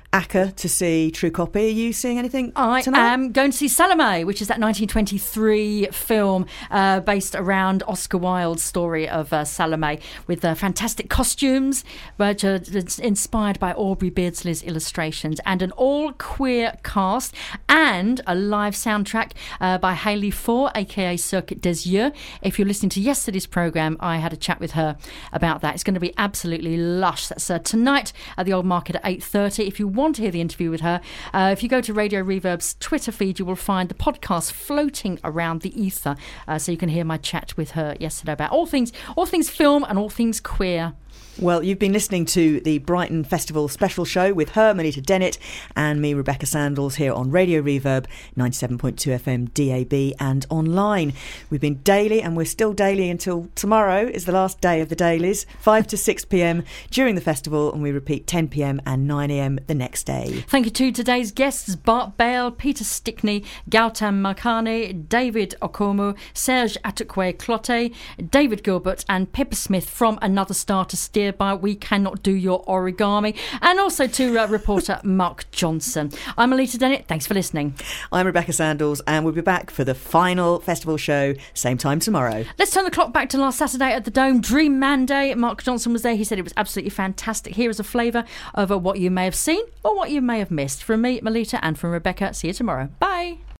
Acker to see True Copy. Are you seeing anything I tonight? am going to see Salome, which is that nineteen twenty-three film uh, based around Oscar Wilde's story of uh, Salome, with uh, fantastic costumes, which are inspired by Aubrey Beardsley's illustrations, and an all-queer cast, and a live soundtrack uh, by Hayley Four, aka Circuit des Yeux. If you're listening to yesterday's programme, I had a chat with her about that. It's going to be absolutely lush. That's uh, tonight at the Old Market at eight thirty. If you want to hear the interview with her, uh, if you go to Radio Reverb's Twitter feed, you will find the podcast floating around the ether, uh, so you can hear my chat with her yesterday about all things, all things film and all things queer. Well, you've been listening to the Brighton Festival special show with her, Melita Dennett, and me, Rebecca Sandals, here on Radio Reverb, ninety-seven point two F M D A B and online. We've been daily, and we're still daily until tomorrow is the last day of the dailies, five to six p.m. during the festival, and we repeat ten p.m. and nine a.m. the next day. Thank you to today's guests, Bart Bale, Peter Stickney, Gautam Makani, David Okomu, Serge Atukwe Clotte, David Gilbert, and Pippa Smith from Another Star to Steer by We Cannot Do Your Origami, and also to uh, reporter Mark Johnson. I'm Melita Dennett. Thanks for listening. I'm Rebecca Sandals, and we'll be back for the final festival show same time tomorrow. Let's turn the clock back to last Saturday at the Dome. Dream Man Day. Mark Johnson was there. He said it was absolutely fantastic. Here is a flavour of what you may have seen or what you may have missed. From me, Melita, and from Rebecca. See you tomorrow. Bye.